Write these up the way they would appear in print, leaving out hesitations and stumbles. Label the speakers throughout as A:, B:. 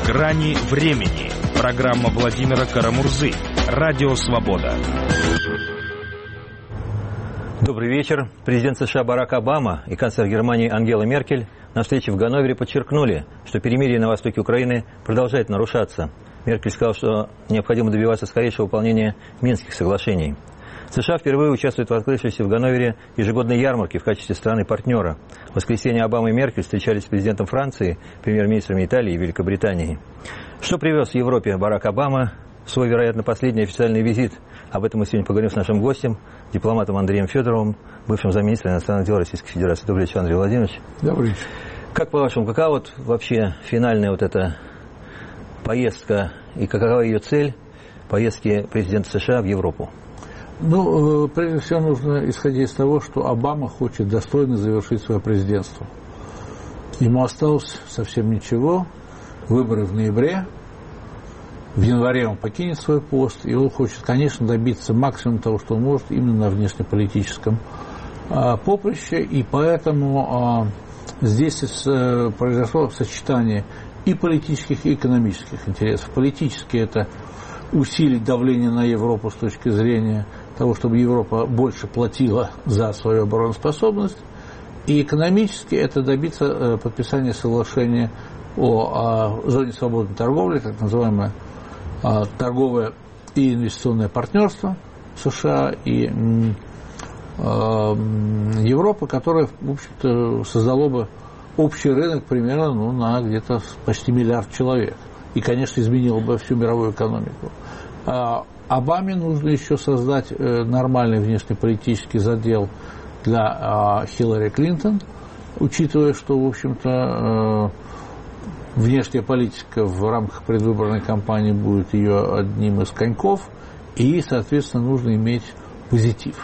A: Грани времени. Программа Владимира Карамурзы. Радио Свобода.
B: Добрый вечер. Президент США Барак Обама и канцлер Германии Ангела Меркель на встрече в Ганновере подчеркнули, что перемирие на востоке Украины продолжает нарушаться. Меркель сказал, что необходимо добиваться скорейшего выполнения Минских соглашений. США впервые участвуют в открывшейся в Ганновере ежегодной ярмарке в качестве страны-партнера. В воскресенье Обама и Меркель встречались с президентом Франции, премьер-министрами Италии и Великобритании. Что привез Европе Барак Обама в свой, вероятно, последний официальный визит? Об этом мы сегодня поговорим с нашим гостем, дипломатом Андреем Федоровым, бывшим замминистра иностранных дел Российской Федерации. Добрый вечер, Андрей Владимирович.
C: Добрый вечер.
B: Как по-вашему, какова вот вообще финальная вот эта поездка и какова ее цель поездки президента США в Европу?
C: Ну, прежде всего нужно исходить из того, что Обама хочет достойно завершить свое президентство. Ему осталось совсем ничего, выборы в ноябре, в январе он покинет свой пост, и он хочет, конечно, добиться максимума того, что он может именно на внешнеполитическом поприще, и поэтому здесь произошло сочетание и политических, и экономических интересов. Политически это усилить давление на Европу с точки зрения того, чтобы Европа больше платила за свою обороноспособность, и экономически это добиться подписания соглашения о зоне свободной торговли, так называемое торговое и инвестиционное партнерство США и Европы, которое, в общем-то, создало бы общий рынок примерно на где-то почти миллиард человек. И, конечно, изменило бы всю мировую экономику. Обаме нужно еще создать нормальный внешнеполитический задел для Хиллари Клинтон, учитывая, что, в общем-то, внешняя политика в рамках предвыборной кампании будет ее одним из коньков, и, соответственно, нужно иметь позитив.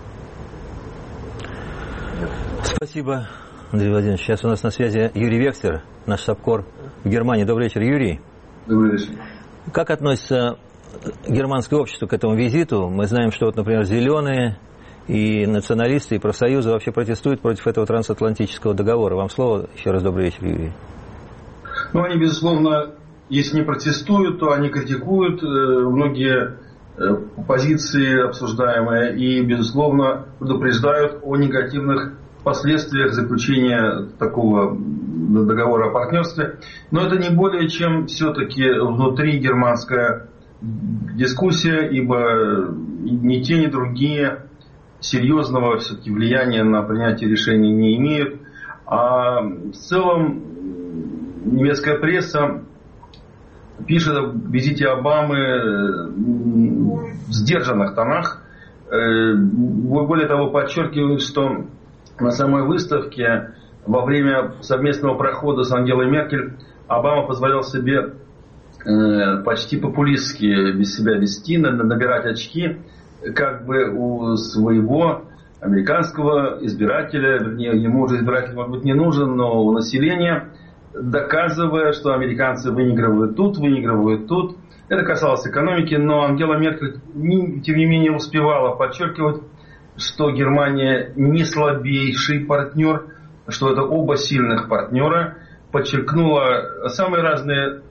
B: Спасибо, Андрей Владимирович. Сейчас у нас на связи Юрий Векслер, наш САПКОР в Германии. Добрый вечер, Юрий.
D: Добрый вечер.
B: Как относится германское общество к этому визиту? Мы знаем, что, вот, например, зеленые и националисты, и профсоюзы вообще протестуют против этого трансатлантического договора. Вам слово. Еще раз добрый вечер, Юрий.
D: Ну, они, безусловно, если не протестуют, то они критикуют многие позиции обсуждаемые и, безусловно, предупреждают о негативных последствиях заключения такого договора о партнерстве. Но это не более чем все-таки внутри германская дискуссия, ибо ни те, ни другие серьезного все-таки влияния на принятие решений не имеют. А в целом немецкая пресса пишет о визите Обамы в сдержанных тонах. Более того, подчеркивают, что на самой выставке во время совместного прохода с Ангелой Меркель Обама позволял себе почти популистски без себя вести, набирать очки, как бы у своего американского избирателя, вернее, ему уже избиратель, может быть, не нужен, но у населения, доказывая, что американцы выигрывают тут. Это касалось экономики, но Ангела Меркель, тем не менее, успевала подчеркивать, что Германия не слабейший партнер, что это оба сильных партнера, подчеркнула самые разные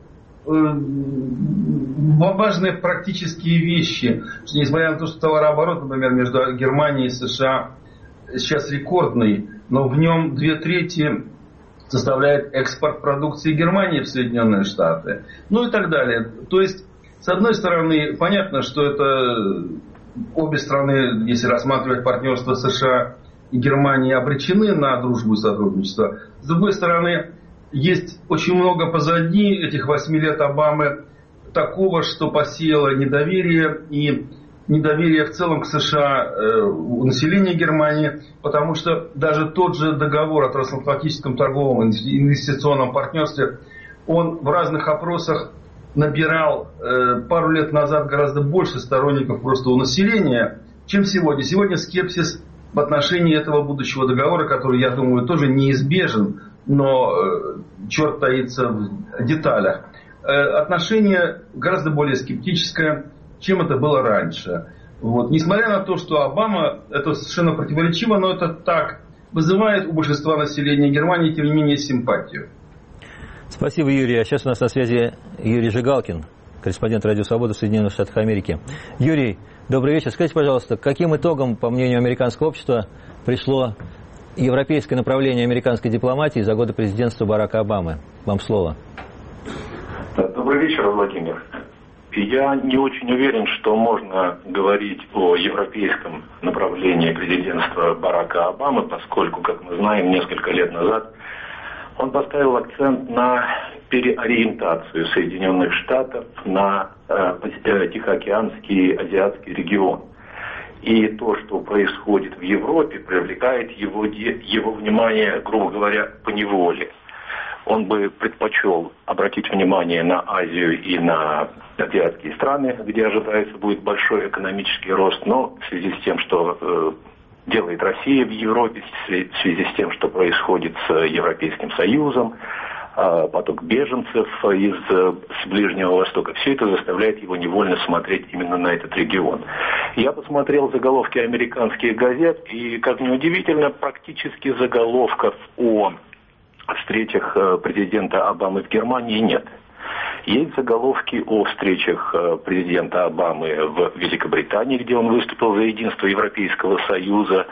D: важные практические вещи, что несмотря на то, что товарооборот, например, между Германией и США сейчас рекордный, но в нем 2/3 составляет экспорт продукции Германии в Соединенные Штаты, ну и так далее. То есть, с одной стороны, понятно, что это обе страны, если рассматривать партнерство США и Германии, обречены на дружбу и сотрудничество. С другой стороны, есть очень много позади этих 8 лет Обамы такого, что посеяло недоверие и недоверие в целом к США у населения Германии, потому что даже тот же договор о трансатлантическом торговом инвестиционном партнерстве, он в разных опросах набирал пару лет назад гораздо больше сторонников просто у населения, чем сегодня. Сегодня скепсис в отношении этого будущего договора, который, я думаю, тоже неизбежен, но черт таится в деталях. Отношение гораздо более скептическое, чем это было раньше. Вот. Несмотря на то, что Обама, это совершенно противоречиво, но это так, вызывает у большинства населения Германии, тем не менее, симпатию.
B: Спасибо, Юрий. А сейчас у нас на связи Юрий Жигалкин, корреспондент Радио Свобода в Соединенных Штатах Америки. Юрий, добрый вечер. Скажите, пожалуйста, к каким итогам, по мнению американского общества, пришло европейское направление американской дипломатии за годы президентства Барака Обамы? Вам слово.
E: Добрый вечер, Владимир. Я не очень уверен, что можно говорить о европейском направлении президентства Барака Обамы, поскольку, как мы знаем, несколько лет назад он поставил акцент на переориентацию Соединенных Штатов на Тихоокеанский азиатский регион. И то, что происходит в Европе, привлекает его внимание, грубо говоря, поневоле. Он бы предпочел обратить внимание на Азию и на азиатские страны, где ожидается будет большой экономический рост, но в связи с тем, что делает Россия в Европе, в связи с тем, что происходит с Европейским Союзом, поток беженцев с Ближнего Востока, все это заставляет его невольно смотреть именно на этот регион. Я посмотрел заголовки американских газет, и, как ни удивительно, практически заголовков о встречах президента Обамы в Германии нет. Есть заголовки о встречах президента Обамы в Великобритании, где он выступил за единство Европейского Союза.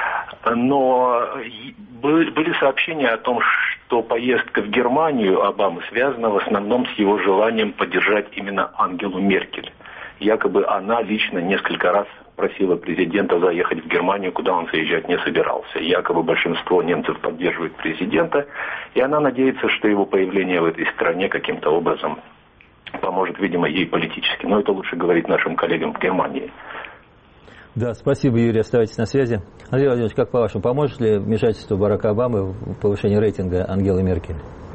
E: Но были сообщения о том, что поездка в Германию Обамы связана в основном с его желанием поддержать именно Ангелу Меркель. Якобы она лично несколько раз просила президента заехать в Германию, куда он заезжать не собирался. Якобы большинство немцев поддерживает президента, и она надеется, что его появление в этой стране каким-то образом поможет, видимо, ей политически. Но это лучше говорить нашим коллегам в Германии.
B: Да, спасибо, Юрий, оставайтесь на связи. Андрей Владимирович, как по-вашему, поможет ли вмешательство Барака Обамы в повышение рейтинга Ангелы Меркель?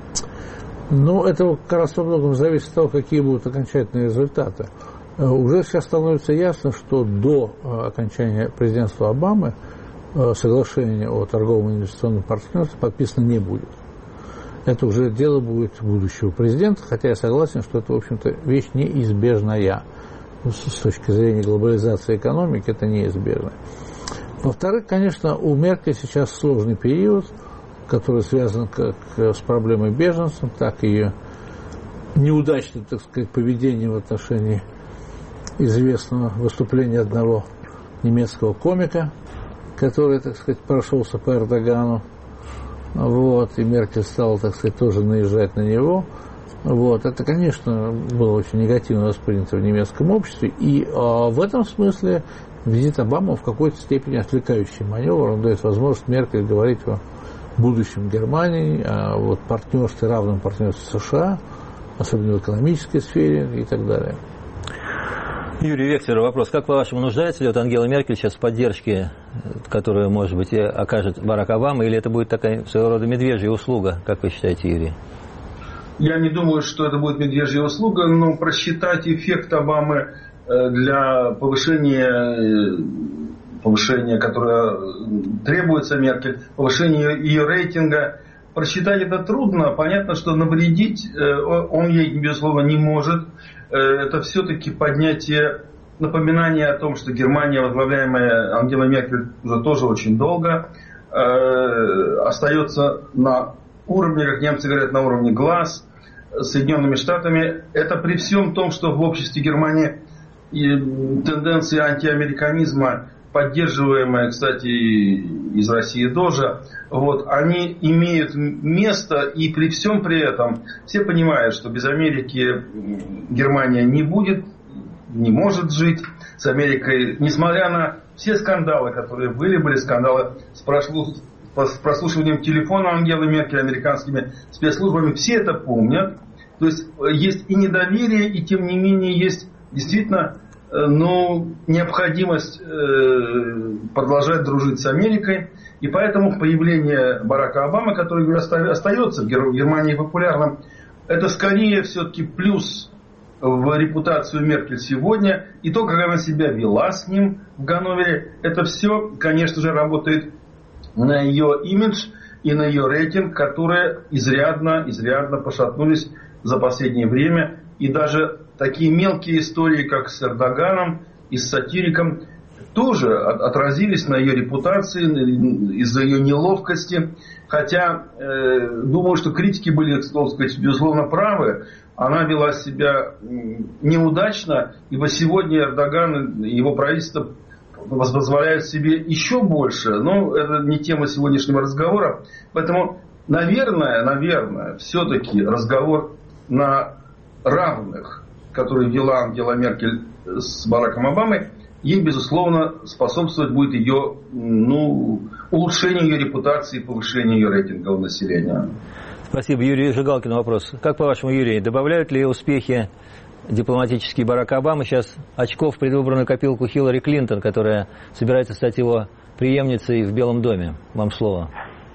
C: Ну, это как раз во многом зависит от того, какие будут окончательные результаты. Уже сейчас становится ясно, что до окончания президентства Обамы соглашение о торговом и инвестиционном партнерстве подписано не будет. Это уже дело будет будущего президента, хотя я согласен, что это, в общем-то, вещь неизбежная. С точки зрения глобализации экономики это неизбежно. Во-вторых, конечно, у Меркель сейчас сложный период, который связан как с проблемой беженцев, так и неудачным, так сказать, поведением в отношении известного выступления одного немецкого комика, который, так сказать, прошелся по Эрдогану. Вот, и Меркель стала, так сказать, тоже наезжать на него. Вот, это, конечно, было очень негативно воспринято в немецком обществе, и в этом смысле визит Обамы в какой-то степени отвлекающий маневр. Он дает возможность Меркель говорить о будущем Германии, о вот, партнерстве, равном партнерстве США, особенно в экономической сфере и так далее.
B: Юрий Вексер, вопрос. Как, по-вашему, нуждается ли вот Ангела Меркель сейчас в поддержке, которую, может быть, окажет Барак Обама, или это будет такая своего рода медвежья услуга, как вы считаете, Юрий?
D: Я не думаю, что это будет медвежья услуга, но просчитать эффект Обамы для повышения, которое требуется Меркель, повышения ее рейтинга, просчитать это трудно. Понятно, что навредить он ей, безусловно, не может. Это все-таки поднятие, напоминание о том, что Германия, возглавляемая Ангелой Меркель, уже тоже очень долго остается на уровне, как немцы говорят, на уровне глаз с Соединенными Штатами. Это при всем том, что в обществе Германии тенденции антиамериканизма, поддерживаемые, кстати, из России тоже, вот, они имеют место, и при всем при этом все понимают, что без Америки Германия не будет, не может жить с Америкой, несмотря на все скандалы, которые были скандалы с прослушиванием телефона Ангелы Меркель американскими спецслужбами, все это помнят. То есть есть и недоверие, и тем не менее есть действительно необходимость продолжать дружить с Америкой. И поэтому появление Барака Обамы, который остается в Германии популярным, это скорее все-таки плюс в репутацию Меркель сегодня. И то, как она себя вела с ним в Ганновере, это все, конечно же, работает на ее имидж и на ее рейтинг, которые изрядно пошатнулись за последнее время. И даже такие мелкие истории, как с Эрдоганом и с сатириком, тоже отразились на ее репутации из-за ее неловкости. Хотя, думаю, что критики были, так сказать, безусловно, правы. Она вела себя неудачно, ибо сегодня Эрдоган и его правительство позволяют себе еще больше. Но это не тема сегодняшнего разговора. Поэтому, наверное, все-таки разговор на равных, который вела Ангела Меркель с Бараком Обамой, ей, безусловно, способствовать будет ее, улучшению ее репутации и повышению ее рейтинга у населения.
B: Спасибо. Юрий Жигалкин вопрос. Как по-вашему, Юрий, добавляют ли успехи дипломатические Барака Обамы сейчас очков в предвыборную копилку Хиллари Клинтон, которая собирается стать его преемницей в Белом доме? Вам слово.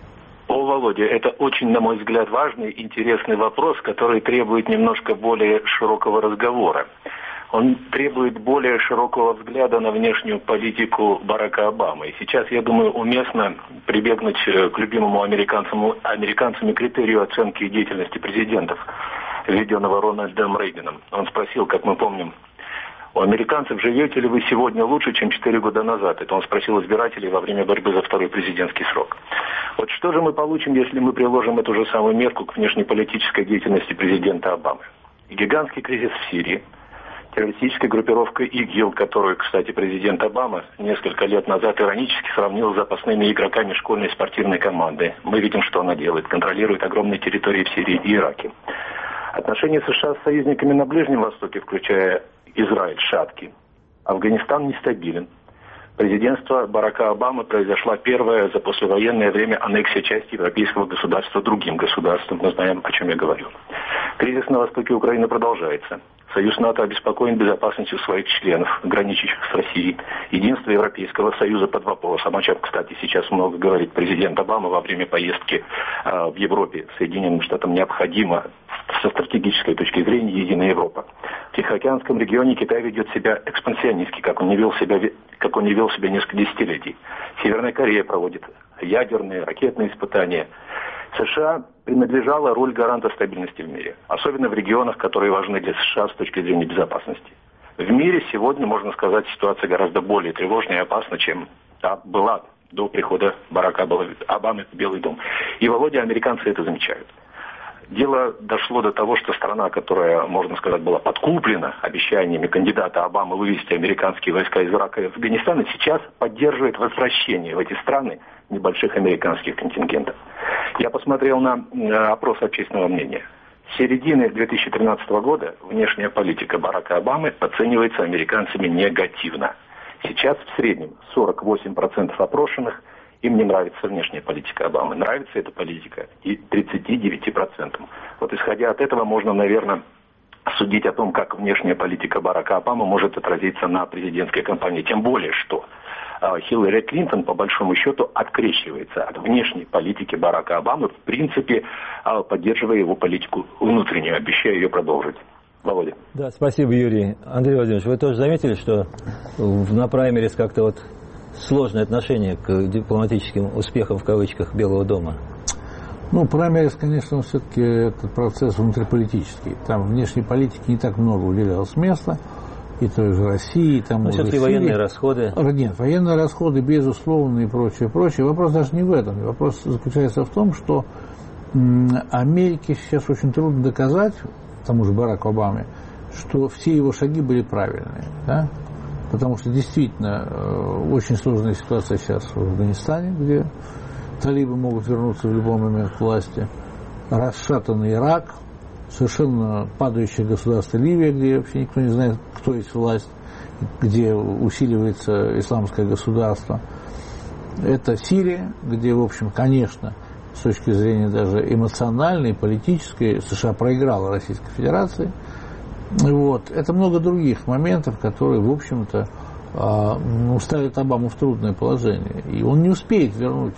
E: Володя, это очень, на мой взгляд, важный, интересный вопрос, который требует немножко более широкого разговора. Он требует более широкого взгляда на внешнюю политику Барака Обамы. И сейчас, я думаю, уместно прибегнуть к любимому американцами критерию оценки деятельности президентов, введенного Рональдом Рейганом. Он спросил, как мы помним, у американцев: живете ли вы сегодня лучше, чем 4 года назад? Это он спросил избирателей во время борьбы за второй президентский срок. Вот что же мы получим, если мы приложим эту же самую мерку к внешнеполитической деятельности президента Обамы? Гигантский кризис в Сирии, террористическая группировка ИГИЛ, которую, кстати, президент Обама несколько лет назад иронически сравнил с запасными игроками школьной спортивной команды. Мы видим, что она делает. Контролирует огромные территории в Сирии и Ираке. Отношения США с союзниками на Ближнем Востоке, включая Израиль, шатки. Афганистан нестабилен. Президентство Барака Обамы произошла первая за послевоенное время аннексия части европейского государства другим государством. Мы знаем, о чем я говорю. Кризис на востоке Украины продолжается. Союз НАТО обеспокоен безопасностью своих членов, граничащих с Россией. Единство Европейского Союза под вопросом, о чем, кстати, сейчас много говорит президент Обама во время поездки в Европе. Соединенным Штатам необходимо со стратегической точки зрения единая Европа. В Тихоокеанском регионе Китай ведет себя экспансионистски, как он не вел себя несколько десятилетий. Северная Корея проводит ядерные, ракетные испытания. США принадлежала роль гаранта стабильности в мире, особенно в регионах, которые важны для США с точки зрения безопасности. В мире сегодня, можно сказать, ситуация гораздо более тревожная и опасна, чем та была до прихода Барака Обамы в Белый дом. И, Володя, американцы это замечают. Дело дошло до того, что страна, которая, можно сказать, была подкуплена обещаниями кандидата Обамы вывести американские войска из Ирака и Афганистана, сейчас поддерживает возвращение в эти страны небольших американских контингентов. Я посмотрел на опрос общественного мнения. С середины 2013 года внешняя политика Барака Обамы оценивается американцами негативно. Сейчас в среднем 48% опрошенных им не нравится внешняя политика Обамы. Нравится эта политика и 39%. Вот исходя от этого можно, наверное, судить о том, как внешняя политика Барака Обамы может отразиться на президентской кампании. Тем более, что Хиллари Клинтон, по большому счету, открещивается от внешней политики Барака Обамы, в принципе, поддерживая его политику внутреннюю, обещая ее продолжить. Володя.
B: Да, спасибо, Юрий. Андрей Владимирович, вы тоже заметили, что на праймерис как-то вот сложное отношение к дипломатическим успехам, в кавычках, Белого дома?
C: Праймерис, конечно, все-таки этот процесс внутриполитический. Там внешней политике не так много уделялось места. И той же России, и тому же
B: все-таки
C: Сирии.
B: Военные расходы.
C: Нет, военные расходы, безусловно, и прочее, прочее. Вопрос даже не в этом. Вопрос заключается в том, что Америке сейчас очень трудно доказать, тому же Бараку Обаме, что все его шаги были правильные. Да? Потому что действительно очень сложная ситуация сейчас в Афганистане, где талибы могут вернуться в любой момент к власти. Расшатанный Ирак, совершенно падающее государство Ливия, где вообще никто не знает, кто есть власть, где усиливается исламское государство. Это Сирия, где, в общем, конечно, с точки зрения даже эмоциональной, политической, США проиграла Российской Федерации. Это много других моментов, которые, в общем-то, ставят Обаму в трудное положение. И он не успеет вернуть,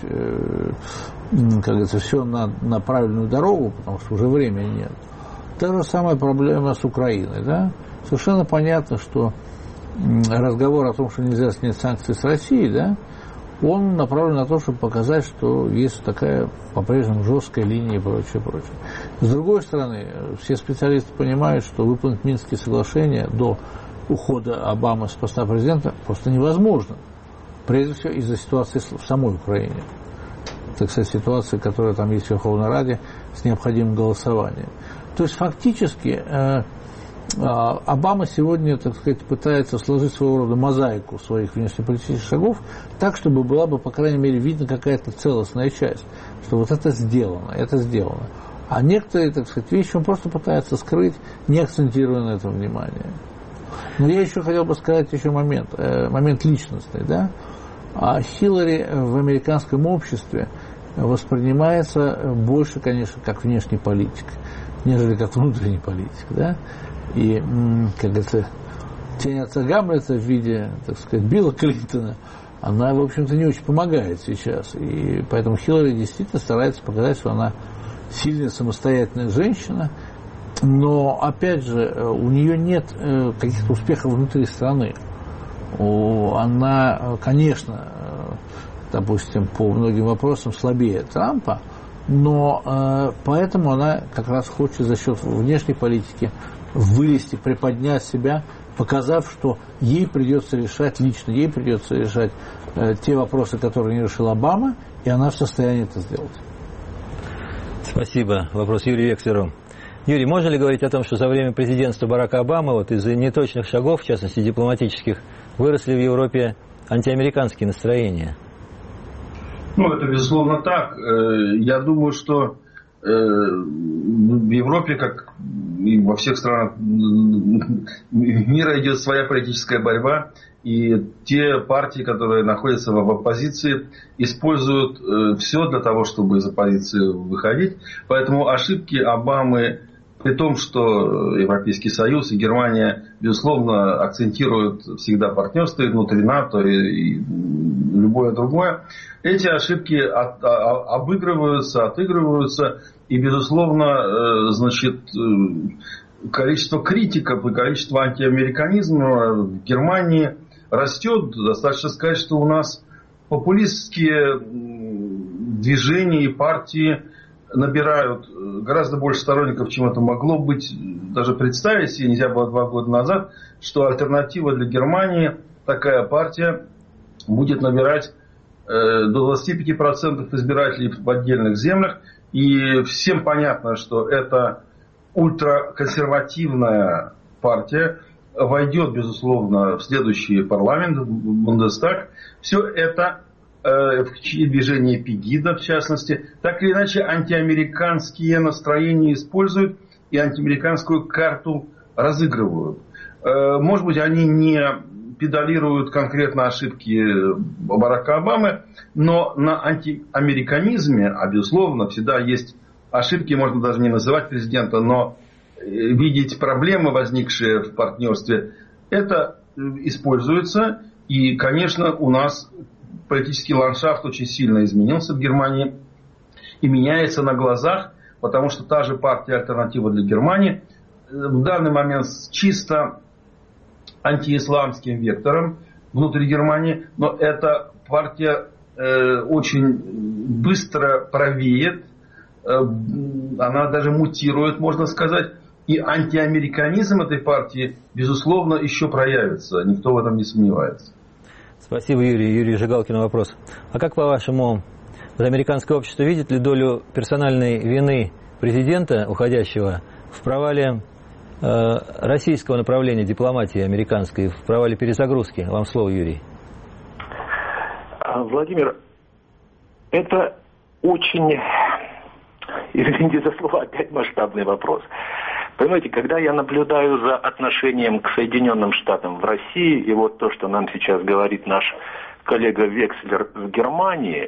C: как говорится, все на правильную дорогу, потому что уже времени нет. Та же самая проблема с Украиной. Да? Совершенно понятно, что разговор о том, что нельзя снять санкции с Россией, да, он направлен на то, чтобы показать, что есть такая по-прежнему жесткая линия и прочее, прочее. С другой стороны, все специалисты понимают, что выполнить Минские соглашения до ухода Обамы с поста президента просто невозможно. Прежде всего из-за ситуации в самой Украине. Так сказать, ситуации, которая там есть в Верховной Раде с необходимым голосованием. То есть фактически Обама сегодня, так сказать, пытается сложить своего рода мозаику своих внешнеполитических шагов так, чтобы была бы, по крайней мере, видна какая-то целостная часть, что вот это сделано. А некоторые, так сказать, вещи он просто пытается скрыть, не акцентируя на этом внимание. Но я еще хотел бы сказать момент личностный, да? А Хиллари в американском обществе воспринимается больше, конечно, как внешний политик, нежели как внутренний политик, да? И, как говорится, тень отца Гамлета в виде, так сказать, Билла Клинтона, она, в общем-то, не очень помогает сейчас. И поэтому Хиллари действительно старается показать, что она сильная, самостоятельная женщина, но, опять же, у нее нет каких-то успехов внутри страны. Она, конечно, допустим, по многим вопросам слабее Трампа, но поэтому она как раз хочет за счет внешней политики вылезти, приподнять себя, показав, что ей придется решать лично, ей придется решать те вопросы, которые не решил Обама, и она в состоянии это сделать.
B: Спасибо. Вопрос Юрию Векслеру. Юрий, можно ли говорить о том, что за время президентства Барака Обамы из-за неточных шагов, в частности дипломатических, выросли в Европе антиамериканские настроения?
D: Это безусловно так. Я думаю, что в Европе, как и во всех странах мира, идет своя политическая борьба. И те партии, которые находятся в оппозиции, используют все для того, чтобы из оппозиции выходить. Поэтому ошибки Обамы, при том, что Европейский Союз и Германия, безусловно, акцентируют всегда партнерство и внутри НАТО, и любое другое, эти ошибки отыгрываются, и, безусловно, количество критиков и количество антиамериканизма в Германии растет. Достаточно сказать, что у нас популистские движения и партии набирают гораздо больше сторонников, чем это могло быть. Даже представить себе нельзя было 2 года назад, что альтернатива для Германии, такая партия, будет набирать до 25% избирателей в отдельных землях. И всем понятно, что это ультраконсервативная партия войдет, безусловно, в следующий парламент, в Бундестаг. Все это в движении Пегида, в частности, так или иначе антиамериканские настроения используют и антиамериканскую карту разыгрывают. Может быть, они не педалируют конкретно ошибки Барака Обамы, но на антиамериканизме, а безусловно, всегда есть ошибки, можно даже не называть президента, но видеть проблемы, возникшие в партнерстве, это используется. И, конечно, у нас политический ландшафт очень сильно изменился в Германии и меняется на глазах, потому что та же партия «Альтернатива для Германии» в данный момент с чисто антиисламским вектором внутри Германии, но эта партия очень быстро правеет, она даже мутирует, можно сказать, и антиамериканизм этой партии, безусловно, еще проявится, никто в этом не сомневается.
B: Спасибо, Юрий. Юрий Жигалкин вопрос. А как, по-вашему, американское общество видит ли долю персональной вины президента уходящего в провале российского направления дипломатии американской, в провале перезагрузки? Вам слово, Юрий.
E: Владимир, это очень, извините за слово, опять масштабный вопрос. Понимаете, когда я наблюдаю за отношением к Соединенным Штатам в России, и вот то, что нам сейчас говорит наш коллега Векслер в Германии,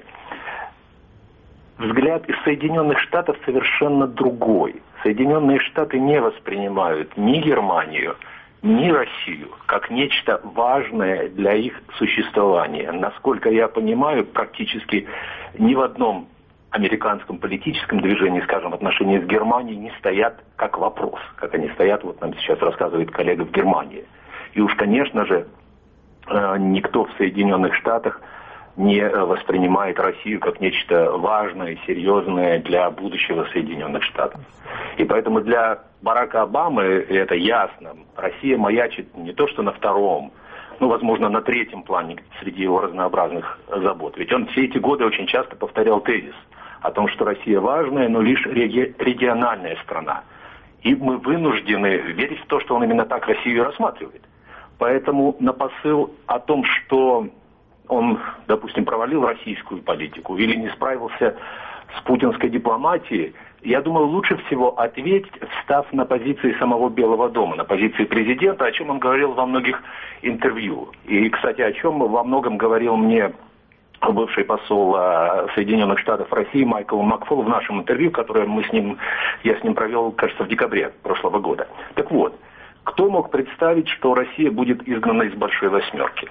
E: взгляд из Соединенных Штатов совершенно другой. Соединенные Штаты не воспринимают ни Германию, ни Россию как нечто важное для их существования. Насколько я понимаю, практически ни в одном американском политическом движении, скажем, отношения с Германией не стоят как вопрос, как они стоят, вот нам сейчас рассказывает коллега в Германии. И уж, конечно же, никто в Соединенных Штатах не воспринимает Россию как нечто важное, серьезное для будущего Соединенных Штатов. И поэтому для Барака Обамы это ясно. Россия маячит не то что на втором, возможно, на третьем плане среди его разнообразных забот. Ведь он все эти годы очень часто повторял тезис о том, что Россия важная, но лишь региональная страна. И мы вынуждены верить в то, что он именно так Россию рассматривает. Поэтому на посыл о том, что он, допустим, провалил российскую политику или не справился с путинской дипломатией, я думаю, лучше всего ответить, встав на позиции самого Белого дома, на позиции президента, о чем он говорил во многих интервью. И, кстати, о чем во многом говорил мне бывший посол Соединенных Штатов России Майкл Макфол в нашем интервью, которое я с ним провел, кажется, в декабре прошлого года. Так вот, кто мог представить, что Россия будет изгнана из Большой Восьмерки?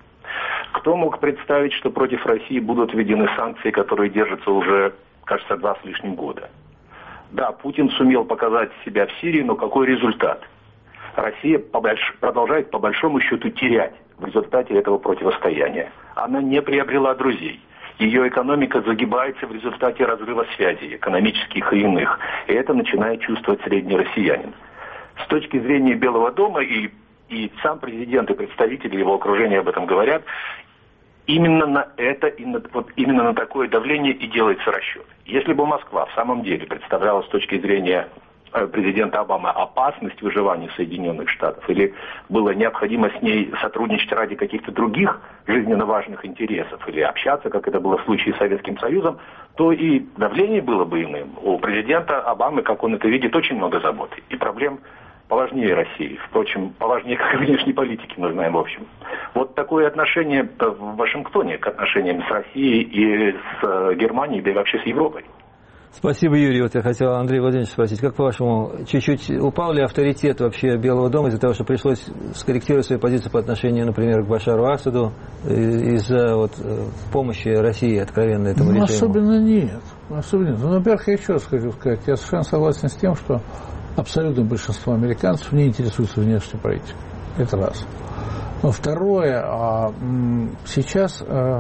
E: Кто мог представить, что против России будут введены санкции, которые держатся уже, кажется, 2 с лишним года? Да, Путин сумел показать себя в Сирии, но какой результат? Россия продолжает по большому счету терять в результате этого противостояния. Она не приобрела друзей. Ее экономика загибается в результате разрыва связей, экономических и иных. И это начинает чувствовать средний россиянин. С точки зрения Белого дома и сам президент, и представители его окружения об этом говорят, именно на это, именно на такое давление и делается расчет. Если бы Москва в самом деле представляла с точки зрения президента Обамы опасность выживания Соединенных Штатов, или было необходимо с ней сотрудничать ради каких-то других жизненно важных интересов, или общаться, как это было в случае с Советским Союзом, то и давление было бы иным. У президента Обамы, как он это видит, очень много забот и проблем поважнее России. Впрочем, поважнее как и внешней политики, мы знаем в общем. Вот такое отношение в Вашингтоне к отношениям с Россией и с Германией, да и вообще с Европой.
B: Спасибо, Юрий. Вот я хотел Андрея Владимировича спросить, как по-вашему, чуть-чуть упал ли авторитет вообще Белого дома из-за того, что пришлось скорректировать свою позицию по отношению, например, к Башару Асаду из-за помощи России откровенно этому режиму?
C: Особенно нет. Во-первых, я еще раз хочу сказать, я совершенно согласен с тем, что абсолютное большинство американцев не интересуется внешней политикой. Это раз. Но второе, сейчас,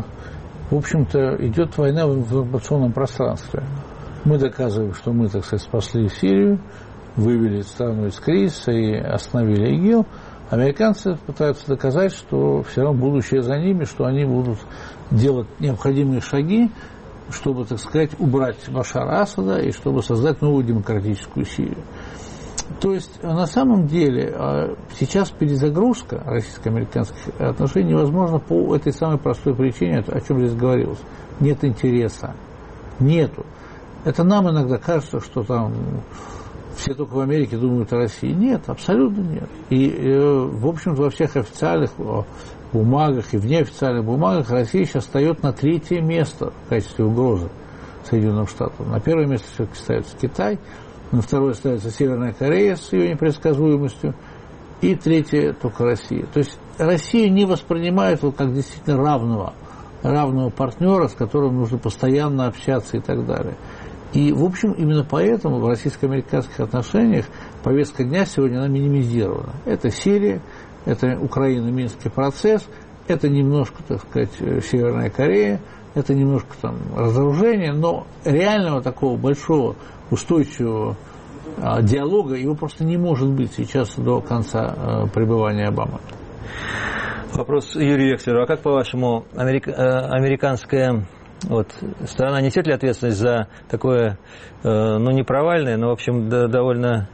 C: в общем-то, идет война в информационном пространстве. Мы доказываем, что мы, так сказать, спасли Сирию, вывели страну из кризиса и остановили ИГИЛ. Американцы пытаются доказать, что все равно будущее за ними, что они будут делать необходимые шаги, чтобы, так сказать, убрать Башара Асада и чтобы создать новую демократическую Сирию. То есть, на самом деле, сейчас перезагрузка российско-американских отношений невозможна по этой самой простой причине, о чем здесь говорилось. Нет интереса. Нету. Это нам иногда кажется, что там все только в Америке думают о России. Нет, абсолютно нет. И, в общем-то, во всех официальных бумагах и в неофициальных бумагах Россия сейчас встает на 3-е место в качестве угрозы Соединенным Штатам. На 1-е место все-таки ставится Китай, на 2-е ставится Северная Корея с ее непредсказуемостью, и 3-е только Россия. То есть Россию не воспринимают как действительно равного партнера, с которым нужно постоянно общаться и так далее. И, в общем, именно поэтому в российско-американских отношениях повестка дня сегодня она минимизирована. Это Сирия, это Украина, Минский процесс, это немножко, так сказать, Северная Корея, это немножко там разоружение, но реального такого большого устойчивого диалога его просто не может быть сейчас до конца пребывания Обамы.
B: Вопрос Юрию Векслеру. А как, по-вашему, американская страна несет ли ответственность за такое, не провальное, но, в общем, довольно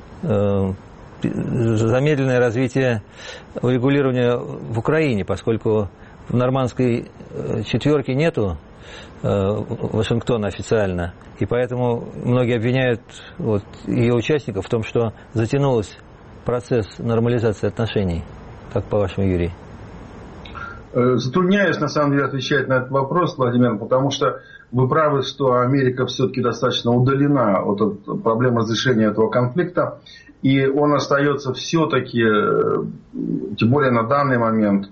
B: замедленное развитие урегулирования в Украине, поскольку в нормандской четверке нету Вашингтона официально, и поэтому многие обвиняют ее участников в том, что затянулся процесс нормализации отношений. Как по-вашему, Юрий?
D: Затрудняюсь, на самом деле, отвечать на этот вопрос, Владимир, потому что вы правы, что Америка все-таки достаточно удалена от проблемы разрешения этого конфликта, и он остается все-таки, тем более на данный момент,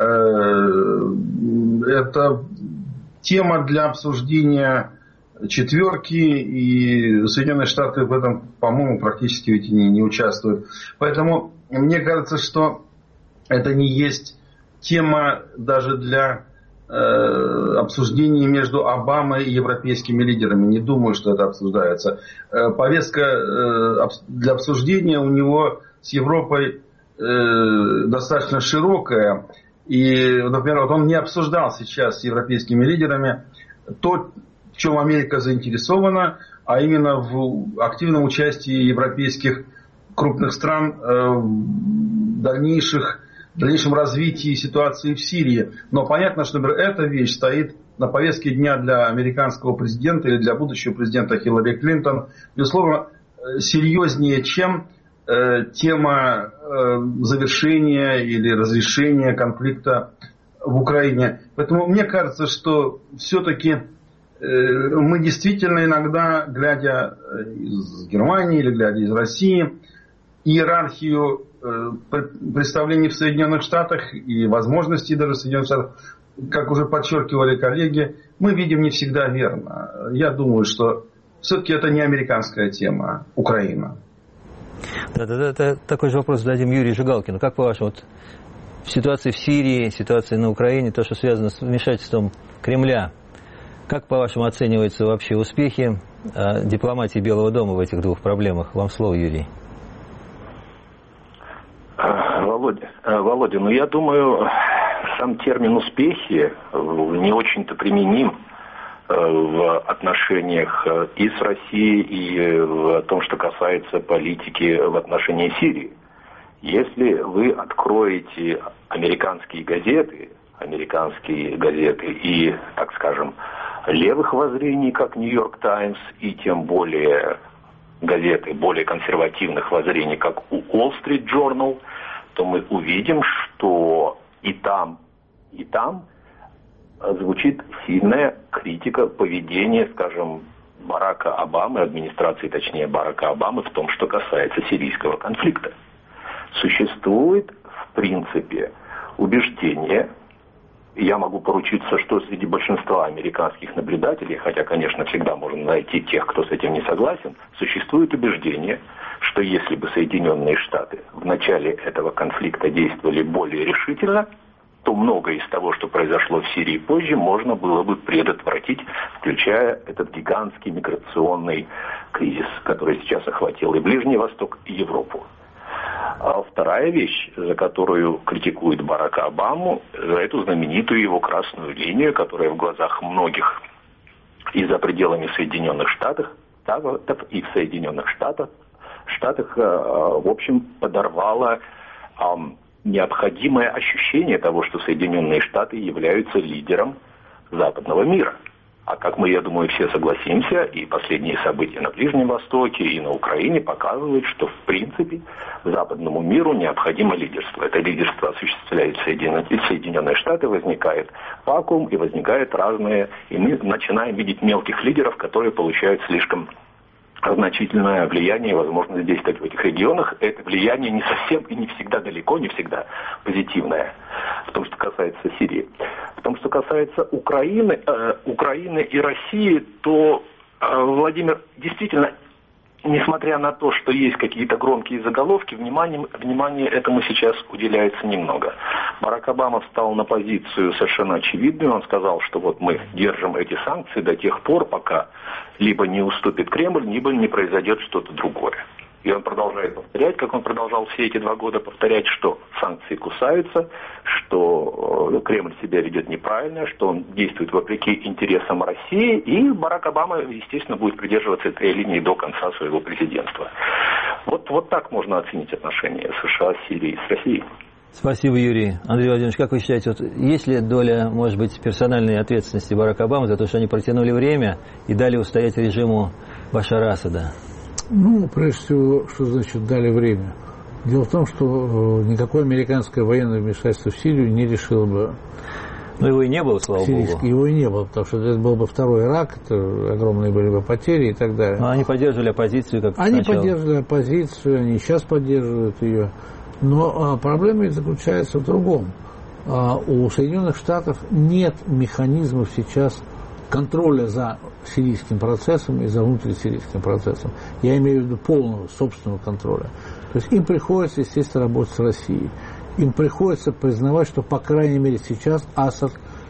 D: это тема для обсуждения четверки, и Соединенные Штаты в этом, по-моему, практически ведь не участвуют. Поэтому мне кажется, что это не есть тема даже для обсуждений между Обамой и европейскими лидерами. Не думаю, что это обсуждается. Повестка для обсуждения у него с Европой достаточно широкое. И, например, вот он не обсуждал сейчас с европейскими лидерами то, в чем Америка заинтересована, а именно в активном участии европейских крупных стран в дальнейшем развитии ситуации в Сирии. Но понятно, что, например, эта вещь стоит на повестке дня для американского президента или для будущего президента Хиллари Клинтон, безусловно, серьезнее, чем тема завершения или разрешения конфликта в Украине. Поэтому мне кажется, что все-таки мы действительно иногда, глядя из Германии или глядя из России, иерархию представлений в Соединенных Штатах и возможностей даже в Соединенных Штатах, как уже подчеркивали коллеги, мы видим не всегда верно. Я думаю, что все-таки это не американская тема, Украина.
B: Да, такой же вопрос зададим Юрию Жигалкину. Как по-вашему, вот в ситуации в Сирии, ситуации на Украине, то, что связано с вмешательством Кремля, как, по-вашему, оцениваются вообще успехи дипломатии Белого дома в этих двух проблемах? Вам слово, Юрий.
E: Володя, я думаю, сам термин «успехи» не очень-то применим в отношениях и с Россией, и в том, что касается политики в отношении Сирии. Если вы откроете американские газеты и, так скажем, левых воззрений, как «Нью-Йорк Таймс», и тем более газеты более консервативных воззрений, как «Уолл Стрит Джорнал», то мы увидим, что и там звучит сильная критика поведения, скажем, Барака Обамы, администрации, точнее, Барака Обамы, в том, что касается сирийского конфликта. Существует, в принципе, убеждение, я могу поручиться, что среди большинства американских наблюдателей, хотя, конечно, всегда можно найти тех, кто с этим не согласен, существует убеждение, что если бы Соединенные Штаты в начале этого конфликта действовали более решительно, то многое из того, что произошло в Сирии позже, можно было бы предотвратить, включая этот гигантский миграционный кризис, который сейчас охватил и Ближний Восток, и Европу. А вторая вещь, за которую критикует Барака Обаму, за эту знаменитую его красную линию, которая в глазах многих и за пределами Соединенных Штатов, и в Соединенных Штатах, в общем, подорвала необходимое ощущение того, что Соединенные Штаты являются лидером западного мира. А как мы, я думаю, все согласимся, и последние события на Ближнем Востоке и на Украине показывают, что в принципе западному миру необходимо лидерство. Это лидерство осуществляет Соединенные Штаты, возникает вакуум и возникают разные, и мы начинаем видеть мелких лидеров, которые получают слишком значительное влияние и возможность действовать в этих регионах. Это влияние не совсем и не всегда, далеко не всегда позитивное в том, что касается Сирии. В том, что касается Украины и России, то, Владимир, действительно, несмотря на то, что есть какие-то громкие заголовки, внимание этому сейчас уделяется немного. Барак Обама встал на позицию совершенно очевидную. Он сказал, что вот мы держим эти санкции до тех пор, пока либо не уступит Кремль, либо не произойдет что-то другое. И он продолжает повторять, как он продолжал все эти 2 года повторять, что санкции кусаются, что Кремль себя ведет неправильно, что он действует вопреки интересам России, и Барак Обама, естественно, будет придерживаться этой линии до конца своего президентства. Вот так можно оценить отношения США с Сирией и с Россией.
B: Спасибо, Юрий. Андрей Владимирович, как вы считаете, вот есть ли доля, может быть, персональной ответственности Барака Обамы за то, что они протянули время и дали устоять режиму Башара Асада?
C: Прежде всего, что значит дали время? Дело в том, что никакое американское военное вмешательство в Сирию не решило бы...
B: Но его и не было, слава богу.
C: Его и не было, потому что это был бы второй Ирак, это огромные были бы потери и так далее.
B: Но они поддерживали оппозицию как
C: Они
B: сначала.
C: поддерживали оппозицию, они сейчас поддерживают ее. Но проблема ведь заключается в другом. У Соединенных Штатов нет механизмов сейчас контроля за сирийским процессом и за внутрисирийским процессом. Я имею в виду полного собственного контроля. То есть им приходится, естественно, работать с Россией. Им приходится признавать, что, по крайней мере, сейчас Асад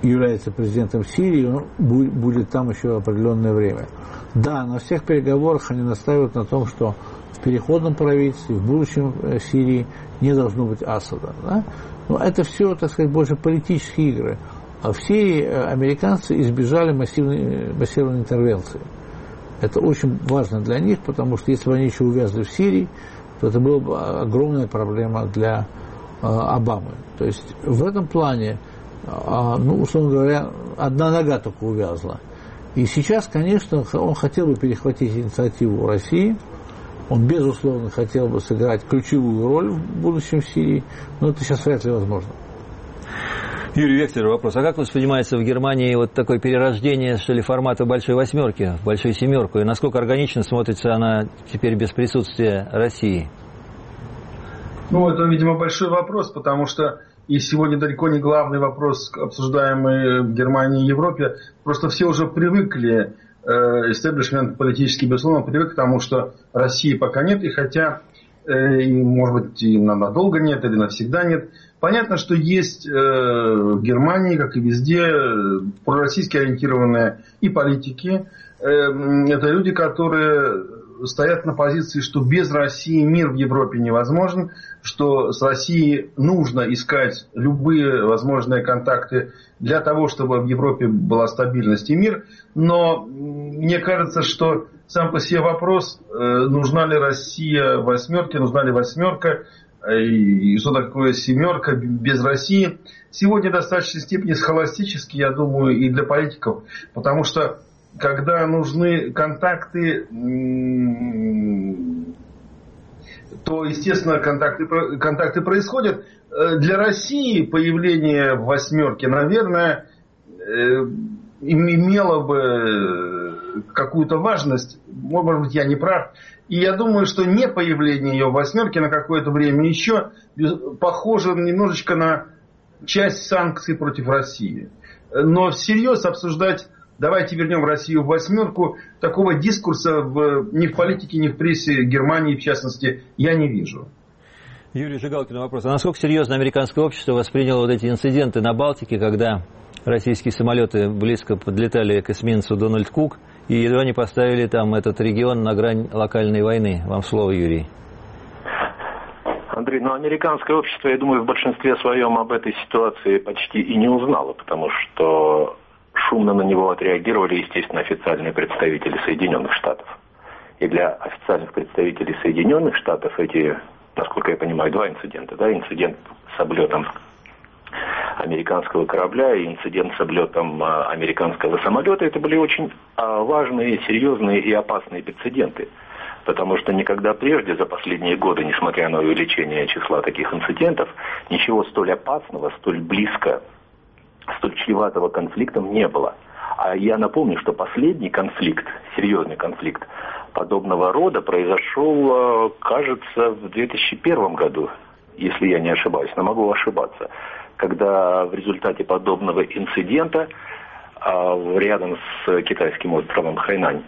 C: является президентом Сирии, он будет там еще определенное время. Да, на всех переговорах они настаивают на том, что в переходном правительстве, в будущем Сирии не должно быть Асада. Да? Но это все, так сказать, больше политические игры. А в Сирии американцы избежали массированной интервенции. Это очень важно для них, потому что если бы они еще увязли в Сирии, то это была бы огромная проблема для Обамы. То есть в этом плане, условно говоря, одна нога только увязла. И сейчас, конечно, он хотел бы перехватить инициативу России, он, безусловно, хотел бы сыграть ключевую роль в будущем Сирии, но это сейчас вряд ли возможно.
B: Юрий Викторович, вопрос. А как воспринимается в Германии вот такое перерождение, что ли, формата большой восьмерки, большой семерку? И насколько органично смотрится она теперь без присутствия России?
D: Это, видимо, большой вопрос, потому что и сегодня далеко не главный вопрос, обсуждаемый в Германии и Европе. Просто все уже привыкли, истеблишмент политический, безусловно, привык к тому, что России пока нет, и хотя, может быть, и надолго нет, или навсегда нет. Понятно, что есть в Германии, как и везде, пророссийски ориентированные и политики. Это люди, которые стоят на позиции, что без России мир в Европе невозможен, что с Россией нужно искать любые возможные контакты для того, чтобы в Европе была стабильность и мир. Но мне кажется, что сам по себе вопрос, нужна ли Россия в восьмерке, нужна ли восьмерка, и что такое семерка без России, сегодня в достаточной степени схоластический, я думаю, и для политиков. Потому что когда нужны контакты, то, естественно, контакты происходят. Для России появление в восьмерке, наверное, имело бы какую-то важность. Может быть, я не прав. И я думаю, что не появление ее в восьмерке на какое-то время еще похоже немножечко на часть санкций против России. Но всерьез обсуждать, давайте вернем Россию в восьмерку, такого дискурса ни в политике, ни в прессе Германии, в частности, я не вижу.
B: Юрий Жигалкин, вопрос. А насколько серьезно американское общество восприняло вот эти инциденты на Балтике, когда российские самолеты близко подлетали к эсминцу Дональд Кук и едва не поставили там этот регион на грань локальной войны? Вам слово, Юрий.
E: Андрей, американское общество, я думаю, в большинстве своем об этой ситуации почти и не узнало, потому что шумно на него отреагировали, естественно, официальные представители Соединенных Штатов. И для официальных представителей Соединенных Штатов эти, насколько я понимаю, два инцидента. Да? Инцидент с облетом американского корабля и инцидент с облетом американского самолета. Это были очень важные, серьезные и опасные прецеденты. Потому что никогда прежде, за последние годы, несмотря на увеличение числа таких инцидентов, ничего столь опасного, столь близко, столь чреватого конфликтом не было. А я напомню, что последний конфликт, серьезный конфликт подобного рода произошел, кажется, в 2001 году, если я не ошибаюсь, но могу ошибаться, когда в результате подобного инцидента рядом с китайским островом Хайнань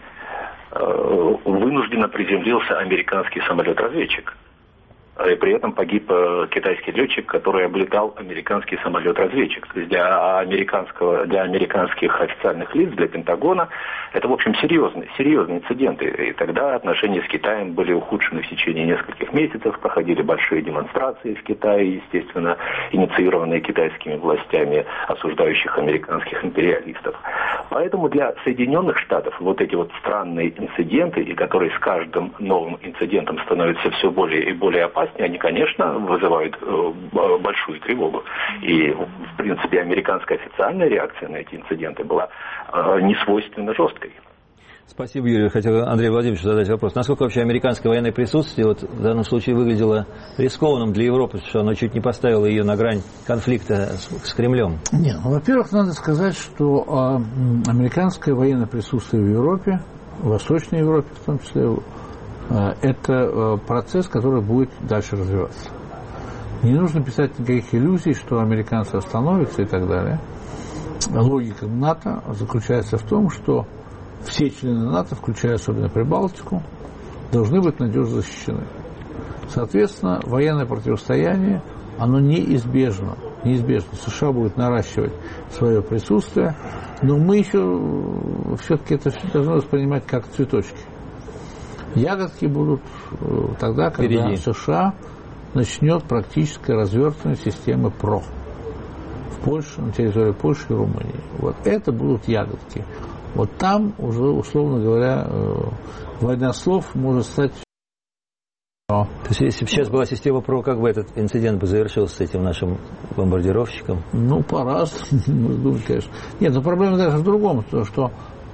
E: вынужденно приземлился американский самолет-разведчик. И при этом погиб китайский летчик, который облетал американский самолет-разведчик. То есть для американских официальных лиц, для Пентагона, это, в общем, серьезные инциденты. И тогда отношения с Китаем были ухудшены в течение нескольких месяцев, проходили большие демонстрации в Китае, естественно, инициированные китайскими властями, осуждающих американских империалистов. Поэтому для Соединенных Штатов вот эти вот странные инциденты, и которые с каждым новым инцидентом становятся все более и более опасными, они, конечно, вызывают большую тревогу. И, в принципе, американская официальная реакция на эти инциденты была несвойственно жесткой.
B: Спасибо, Юрий. Хотел Андрею Владимировичу задать вопрос. Насколько вообще американское военное присутствие в данном случае выглядело рискованным для Европы, что оно чуть не поставило ее на грань конфликта с Кремлем?
C: Нет, во-первых, надо сказать, что американское военное присутствие в Европе, в Восточной Европе в том числе, это процесс, который будет дальше развиваться. Не нужно писать никаких иллюзий, что американцы остановятся и так далее. Логика НАТО заключается в том, что все члены НАТО, включая особенно Прибалтику, должны быть надежно защищены. Соответственно, военное противостояние оно неизбежно. США будет наращивать свое присутствие, но мы еще все-таки это должны воспринимать как цветочки. Ягодки будут тогда, когда США начнет практическое развертывание системы ПРО в Польше, на территории Польши и Румынии. Вот это будут ягодки. Вот там уже, условно говоря, война слов может стать...
B: То есть, если бы сейчас была система ПРО, как бы этот инцидент бы завершился с этим нашим бомбардировщиком?
C: Ну, по-разному, конечно. Нет, но проблема даже в другом, что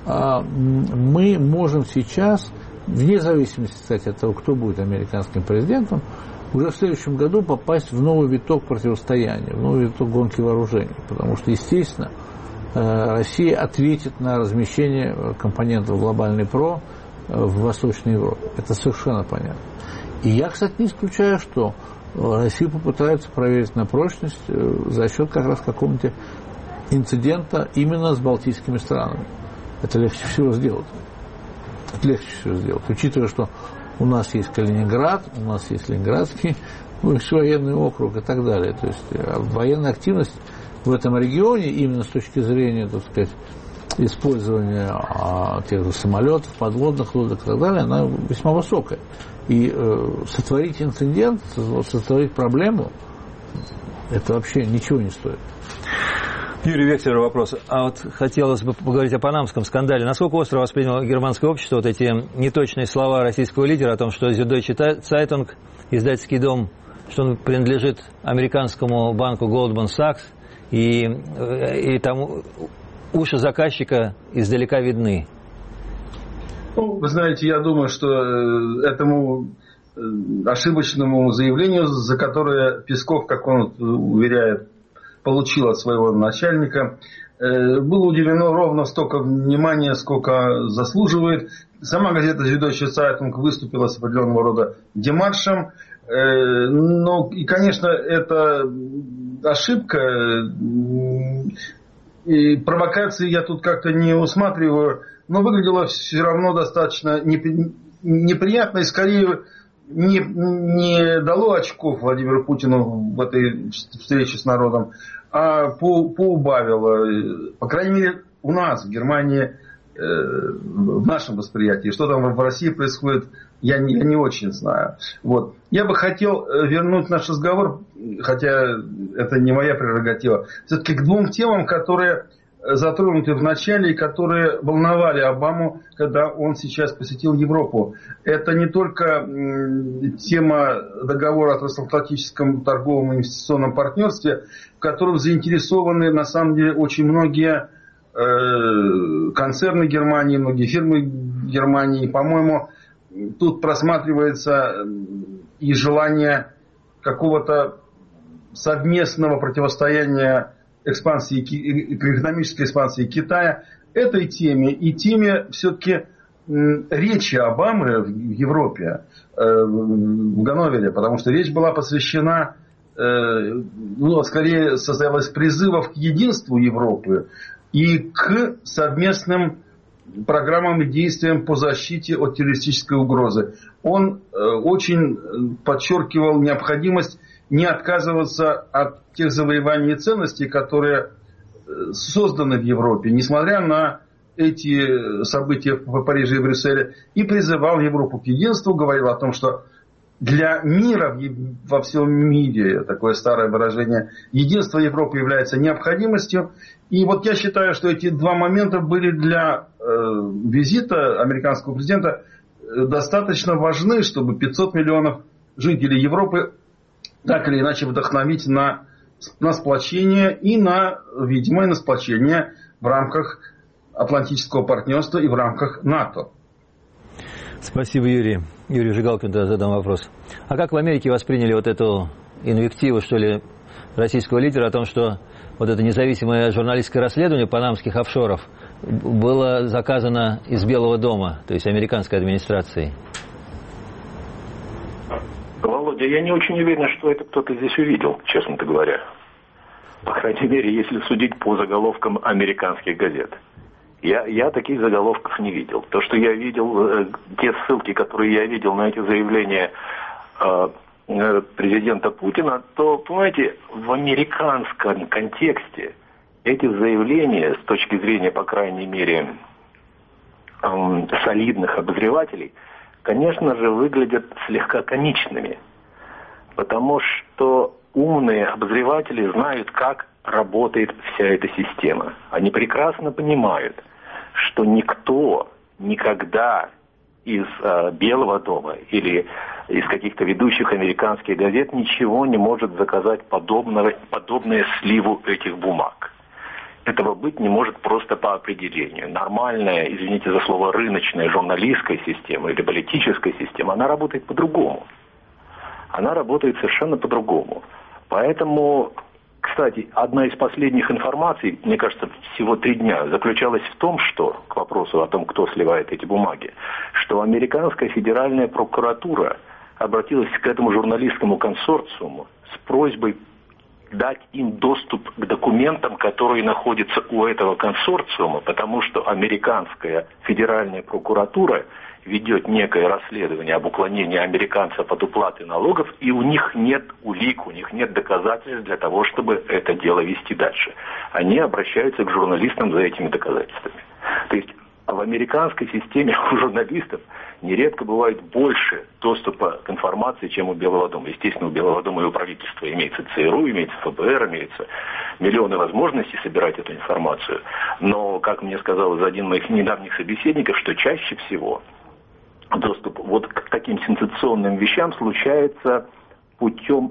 C: мы можем сейчас, вне зависимости, кстати, от того, кто будет американским президентом, уже в следующем году попасть в новый виток противостояния, в новый виток гонки вооружений. Потому что, естественно, Россия ответит на размещение компонентов глобальной ПРО в Восточной Европе. Это совершенно понятно. И я, кстати, не исключаю, что Россию попытаются проверить на прочность за счет как раз какого-нибудь инцидента именно с балтийскими странами. Это легче всего сделать. Учитывая, что у нас есть Калининград, у нас есть Ленинградский военный округ и так далее. То есть военная активность в этом регионе, именно с точки зрения, так сказать, использования тех же самолетов, подводных лодок и так далее, она весьма высокая. И сотворить инцидент, сотворить проблему, это вообще ничего не стоит.
B: Юрий Векселер, вопрос. А вот хотелось бы поговорить о панамском скандале. Насколько остро восприняло германское общество вот эти неточные слова российского лидера о том, что Süddeutsche Zeitung, издательский дом, что он принадлежит американскому банку Goldman Sachs, и там уши заказчика издалека видны?
D: Ну, вы знаете, я думаю, что этому ошибочному заявлению, за которое Песков, как он уверяет, получил от своего начальника, было уделено ровно столько внимания, сколько заслуживает. Сама газета «Süddeutsche Zeitung» выступила с определенного рода демаршем. Но, и, конечно, это ошибка. И провокации я тут как-то не усматриваю, но выглядело все равно достаточно неприятно и скорее не дало очков Владимиру Путину в этой встрече с народом, а поубавило. По крайней мере, у нас, в Германии, в нашем восприятии. Что там в России происходит, я не очень знаю. Вот. Я бы хотел вернуть наш разговор, хотя это не моя прерогатива, все-таки к двум темам, которые затронуты в начале и которые волновали Обаму, когда он сейчас посетил Европу. Это не только тема договора о трансатлантическом торговом и инвестиционном партнерстве, в котором заинтересованы на самом деле очень многие концерны Германии, многие фирмы Германии. По-моему, тут просматривается и желание какого-то совместного противостояния экономической экспансии Китая этой теме и теме все-таки речи Обамы в Европе, в Ганновере, потому что речь была посвящена, скорее состоялась призывов к единству Европы и к совместным программам и действиям по защите от террористической угрозы. Он очень подчеркивал необходимость не отказываться от тех завоеваний и ценностей, которые созданы в Европе, несмотря на эти события в Париже и Брюсселе, и призывал Европу к единству, говорил о том, что для мира во всем мире, такое старое выражение, единство Европы является необходимостью. И вот я считаю, что эти два момента были для визита американского президента достаточно важны, чтобы 500 миллионов жителей Европы так или иначе вдохновить на сплочение и видимо, на сплочение в рамках Атлантического партнерства и в рамках НАТО.
B: Спасибо, Юрий. Юрий Жигалкин, да, задам вопрос. А как в Америке восприняли вот эту инвективу, что ли, российского лидера о том, что вот это независимое журналистское расследование панамских офшоров было заказано из Белого дома, то есть американской администрацией?
E: Володя, я не очень уверен, что это кто-то здесь увидел, честно говоря. По крайней мере, если судить по заголовкам американских газет. Я таких заголовков не видел. То, что я видел, те ссылки, которые я видел на эти заявления президента Путина, то, понимаете, в американском контексте эти заявления, с точки зрения, по крайней мере, солидных обозревателей, конечно же, выглядят слегка комичными. Потому что умные обозреватели знают, как работает вся эта система. Они прекрасно понимают, что никто никогда из Белого дома или из каких-то ведущих американских газет ничего не может заказать подобное сливу этих бумаг. Этого быть не может просто по определению. Нормальная, извините за слово, рыночная журналистская система или политическая система, она работает по-другому. Она работает совершенно по-другому. Поэтому, кстати, одна из последних информаций, мне кажется, всего 3 дня, заключалась в том, что, к вопросу о том, кто сливает эти бумаги, что американская федеральная прокуратура обратилась к этому журналистскому консорциуму с просьбой дать им доступ к документам, которые находятся у этого консорциума, потому что американская федеральная прокуратура ведет некое расследование об уклонении американцев от уплаты налогов, и у них нет улик, у них нет доказательств для того, чтобы это дело вести дальше. Они обращаются к журналистам за этими доказательствами. То есть в американской системе у журналистов нередко бывает больше доступа к информации, чем у Белого дома. Естественно, у Белого дома и у правительства имеется ЦРУ, имеется ФБР, имеется миллионы возможностей собирать эту информацию. Но, как мне сказал один из моих недавних собеседников, что чаще всего доступ вот к таким сенсационным вещам случается путем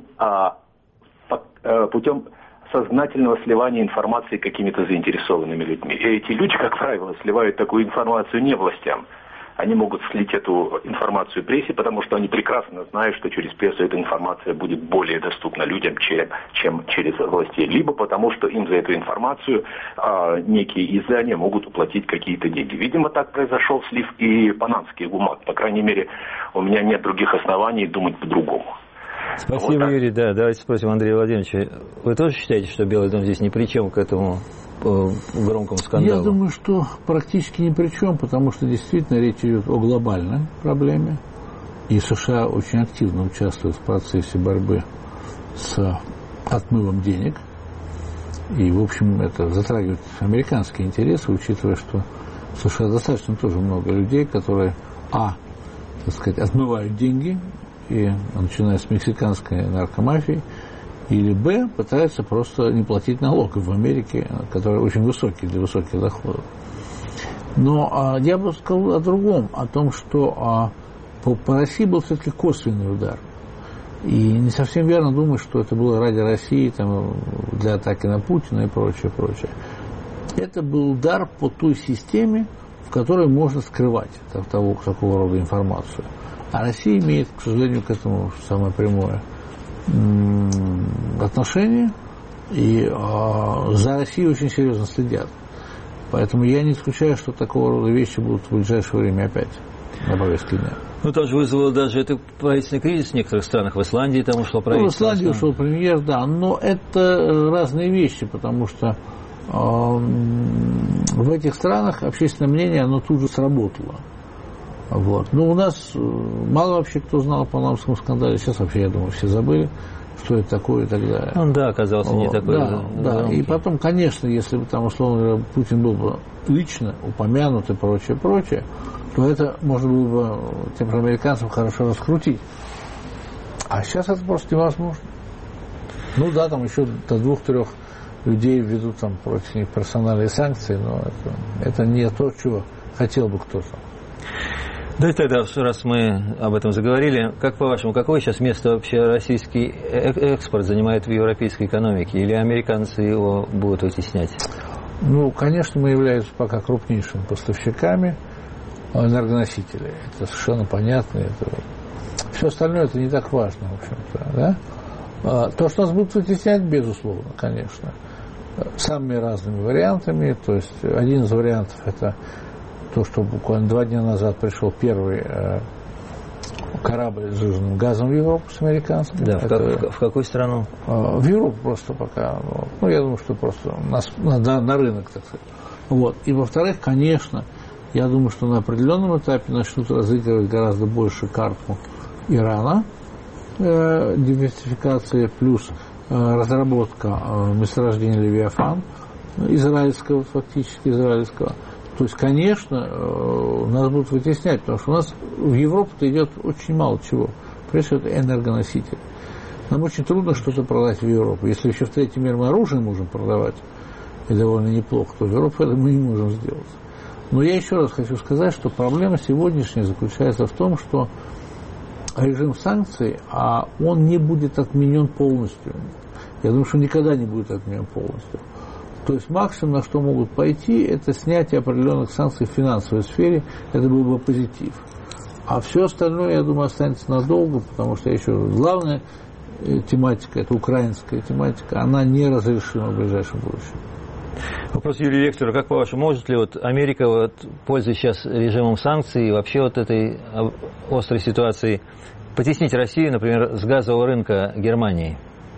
E: сознательного сливания информации какими-то заинтересованными людьми. И эти люди, как правило, сливают такую информацию не властям. Они могут слить эту информацию прессе, потому что они прекрасно знают, что через прессу эта информация будет более доступна людям, чем через властей. Либо потому, что им за эту информацию некие издания могут уплатить какие-то деньги. Видимо, так произошел слив и панамских бумаг. По крайней мере, у меня нет других оснований думать по-другому.
B: Спасибо, вот Юрий. Да, давайте спросим Андрея Владимировича. Вы тоже считаете, что Белый дом здесь ни при чем к этому громкому скандалу?
C: Я думаю, что практически ни при чем, потому что действительно речь идет о глобальной проблеме. И США очень активно участвуют в процессе борьбы с отмывом денег. И, в общем, это затрагивает американские интересы, учитывая, что в США достаточно тоже много людей, которые, так сказать, отмывают деньги, и начиная с мексиканской наркомафии, или Б, пытаются просто не платить налогов в Америке, которые очень высокие для высоких доходов. Но я бы сказал о другом, о том, что по России был все-таки косвенный удар. И не совсем верно думать, что это было ради России, там, для атаки на Путина и прочее, прочее. Это был удар по той системе, в которой можно скрывать такого рода информацию. А Россия имеет, к сожалению, к этому самое прямое отношение, и за Россией очень серьезно следят. Поэтому я не исключаю, что такого рода вещи будут в ближайшее время опять на повестке дня.
B: Ну, там же вызвало даже это правительственный кризис в некоторых странах. В Исландии там ушло правительство.
C: В Исландии ушел премьер, да. Но это разные вещи, потому что в этих странах общественное мнение, оно тут же сработало. Вот. Но у нас мало вообще кто знал о панамском скандале. Сейчас вообще, я думаю, все забыли, что это такое и так далее.
B: Он, да, оказался не такой.
C: Да. И потом, конечно, если бы там, условно говоря, Путин был бы лично упомянут и прочее, то это можно было бы тем же американцам хорошо раскрутить. А сейчас это просто невозможно. Ну да, там еще до 2-3 людей введут там против них персональные санкции, но это не то, чего хотел бы кто-то.
B: Да и тогда, раз мы об этом заговорили, как по-вашему, какое сейчас место вообще российский экспорт занимает в европейской экономике? Или американцы его будут вытеснять? Ну, конечно, мы являемся пока крупнейшими поставщиками энергоносителей. Это совершенно понятно. Все остальное это не так важно, в общем-то. Да? То, что нас будут вытеснять, безусловно, конечно. Самыми разными вариантами. То есть один из вариантов это то, что буквально 2 дня назад пришел первый корабль с сжиженным газом в Европу с американским. Да, в какую страну?
C: В Европу просто пока. Ну, я думаю, что просто на рынок, так сказать. Вот. И, во-вторых, конечно, я думаю, что на определенном этапе начнут разыгрывать гораздо больше карту Ирана, диверсификация плюс разработка месторождения Левиафан, израильского, фактически израильского. То есть, конечно, нас будут вытеснять, потому что у нас в Европу-то идет очень мало чего. Прежде всего, это энергоносители. Нам очень трудно что-то продать в Европу. Если еще в третий мир мы оружие можем продавать, и довольно неплохо, то в Европу это мы не можем сделать. Но я еще раз хочу сказать, что проблема сегодняшняя заключается в том, что режим санкций, он не будет отменен полностью. Я думаю, что никогда не будет отменен полностью. То есть максимум, на что могут пойти, это снятие определенных санкций в финансовой сфере, это был бы позитив. А все остальное, я думаю, останется надолго, потому что еще главная тематика, это украинская тематика, она неразрешима в ближайшем будущем.
B: Вопрос Юрию Виктору. Как по-вашему, может ли Америка, пользуясь сейчас режимом санкций и вообще этой острой ситуацией, потеснить Россию, например, с газового рынка Германии?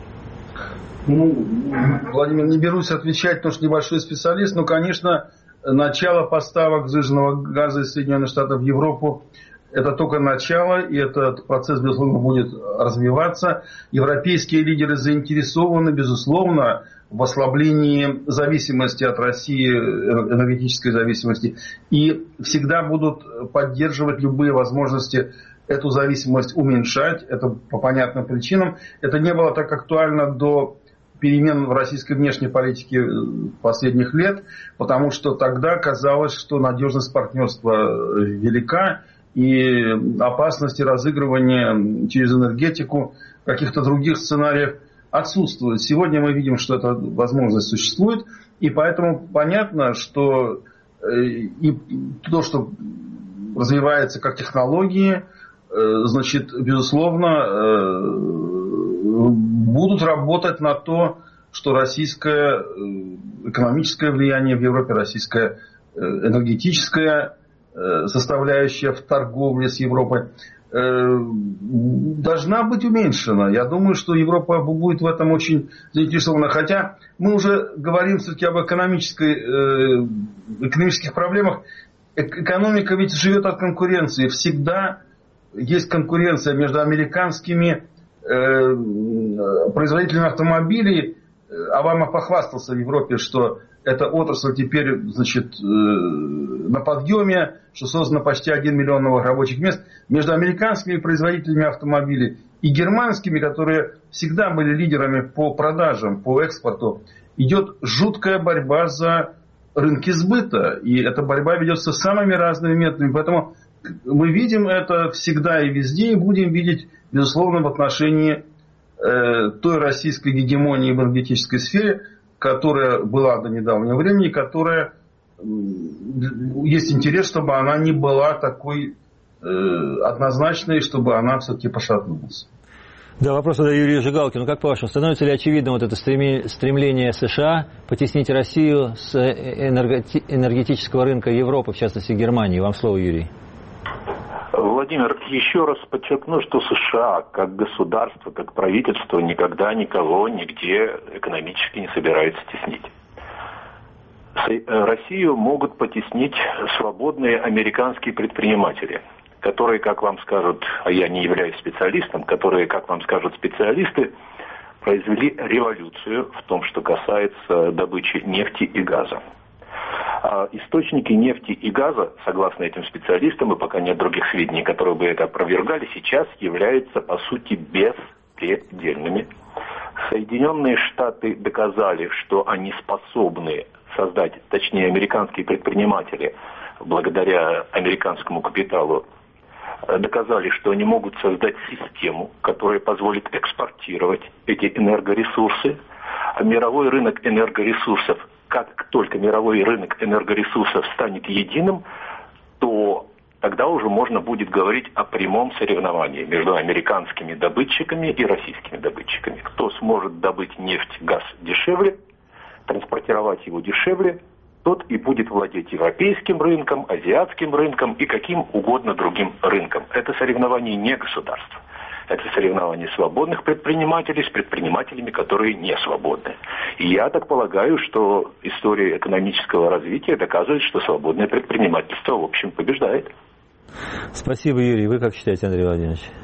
D: Владимир, не берусь отвечать, потому что небольшой специалист, но, конечно, начало поставок сжиженного газа из Соединенных Штатов в Европу – это только начало, и этот процесс, безусловно, будет развиваться. Европейские лидеры заинтересованы, безусловно, в ослаблении зависимости от России, энергетической зависимости, и всегда будут поддерживать любые возможности эту зависимость уменьшать. Это по понятным причинам. Это не было так актуально до перемен в российской внешней политике последних лет, потому что тогда казалось, что надежность партнерства велика, и опасности разыгрывания через энергетику каких-то других сценариев отсутствует. Сегодня мы видим, что эта возможность существует, и поэтому понятно, что и то, что развивается как технологии, значит, безусловно, будут работать на то, что российское экономическое влияние в Европе, российское энергетическое составляющая в торговле с Европой должна быть уменьшена. Я думаю, что Европа будет в этом очень заинтересована. Хотя мы уже говорим все-таки об экономических проблемах. Экономика ведь живет от конкуренции. Всегда есть конкуренция между американскими производителями автомобилей. Обама похвастался в Европе, что эта отрасль теперь, значит, на подъеме, что создано почти 1 миллион новых рабочих мест. Между американскими производителями автомобилей и германскими, которые всегда были лидерами по продажам, по экспорту, идет жуткая борьба за рынки сбыта. И эта борьба ведется самыми разными методами. Поэтому мы видим это всегда и везде, и будем видеть, безусловно, в отношении той российской гегемонии в энергетической сфере, которая была до недавнего времени, которая есть интерес, чтобы она не была такой однозначной, чтобы она все-таки пошатнулась.
B: Да, вопрос задаю Юрию Жигалкину. Как по-вашему, становится ли очевидным это стремление США потеснить Россию с энергетического рынка Европы, в частности Германии? Вам слово, Юрий.
E: Владимир, еще раз подчеркну, что США как государство, как правительство никогда никого нигде экономически не собирается теснить. Россию могут потеснить свободные американские предприниматели, которые, как вам скажут, а я не являюсь специалистом, которые, как вам скажут специалисты, произвели революцию в том, что касается добычи нефти и газа. Источники нефти и газа, согласно этим специалистам, и пока нет других сведений, которые бы это опровергали, сейчас являются, по сути, беспредельными. Соединенные Штаты доказали, что они способны создать, точнее, американские предприниматели, благодаря американскому капиталу, доказали, что они могут создать систему, которая позволит экспортировать эти энергоресурсы. А мировой рынок энергоресурсов, как только мировой рынок энергоресурсов станет единым, то тогда уже можно будет говорить о прямом соревновании между американскими добытчиками и российскими добытчиками. Кто сможет добыть нефть, газ дешевле, транспортировать его дешевле, тот и будет владеть европейским рынком, азиатским рынком и каким угодно другим рынком. Это соревнование не государства. Это соревнование свободных предпринимателей с предпринимателями, которые не свободны. И я так полагаю, что история экономического развития доказывает, что свободное предпринимательство, в общем, побеждает.
B: Спасибо, Юрий. Вы как считаете, Андрей Владимирович?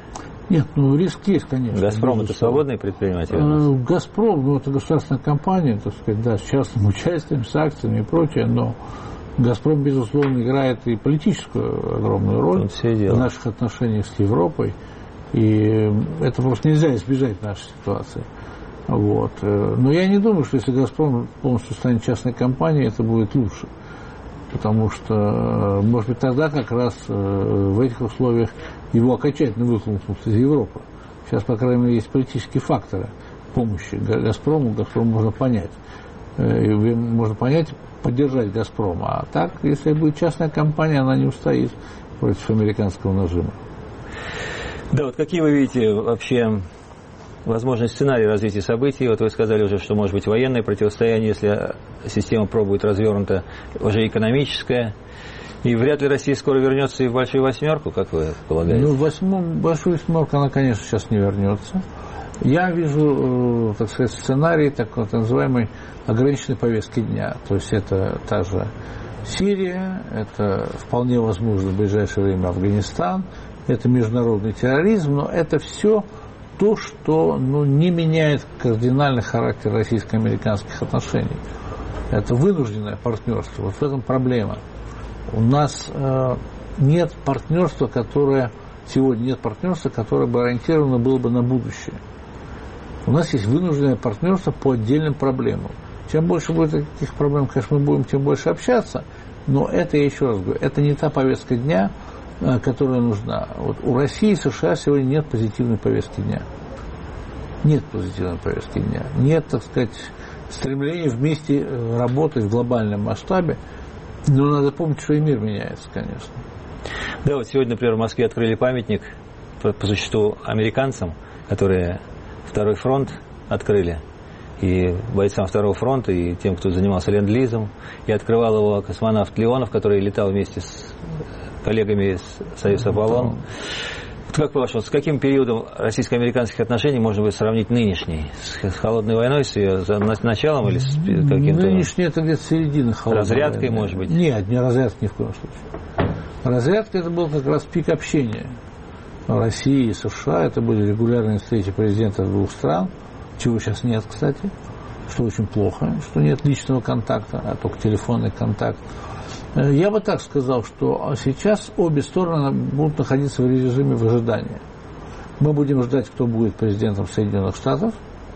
C: Нет, риск есть, конечно.
B: «Газпром» — это свободный предприниматель?
C: «Газпром», это государственная компания, так сказать, да, с частным участием, с акциями и прочее, но «Газпром», безусловно, играет и политическую огромную роль в наших отношениях с Европой, и это просто нельзя избежать нашей ситуации. Вот. Но я не думаю, что если «Газпром» полностью станет частной компанией, это будет лучше. Потому что, может быть, тогда как раз в этих условиях его окончательно выхлопнут из Европы. Сейчас, по крайней мере, есть политические факторы помощи «Газпрому». «Газпром» можно понять. Можно понять, поддержать «Газпром». А так, если будет частная компания, она не устоит против американского нажима.
B: Да, вот какие вы видите вообще возможный сценарий развития событий? Вот вы сказали уже, что может быть военное противостояние, если система будет развернута, уже экономическая. И вряд ли Россия скоро вернется и в большую восьмерку, как вы полагаете?
C: В большую восьмерку она, конечно, сейчас не вернется. Я вижу, так сказать, сценарий так называемой ограниченной повестки дня. То есть это та же Сирия, это вполне возможно в ближайшее время Афганистан, это международный терроризм, но это все то, что не меняет кардинальный характер российско-американских отношений. Это вынужденное партнерство. Вот в этом проблема. У нас нет партнерства, которое бы ориентировано было бы на будущее. У нас есть вынужденное партнерство по отдельным проблемам. Чем больше будет таких проблем, конечно, мы будем тем больше общаться, но это, я еще раз говорю, это не та повестка дня, которая нужна. Вот у России и США сегодня нет позитивной повестки дня. Нет позитивной повестки дня. Нет, так сказать, стремления вместе работать в глобальном масштабе. Но надо помнить, что и мир меняется, конечно.
B: Да, вот сегодня, например, в Москве открыли памятник по существу американцам, которые Второй фронт открыли, и бойцам Второго фронта, и тем, кто занимался ленд-лизом, и открывал его космонавт Леонов, который летал вместе с коллегами из Союза Аполлон. Как по-вашему, с каким периодом российско-американских отношений можно будет сравнить нынешний? С холодной войной, с ее началом или с каким-то...
C: Нынешний это где-то середина холодной
B: разрядкой,
C: войны.
B: Может быть?
C: Нет, не разрядка ни в коем случае. Разрядка это был как раз пик общения России и США. Это были регулярные встречи президентов двух стран, чего сейчас нет, кстати, что очень плохо, что нет личного контакта, а только телефонный контакт. Я бы так сказал, что сейчас обе стороны будут находиться в режиме выжидания. Мы будем ждать, кто будет президентом Соединенных Штатов,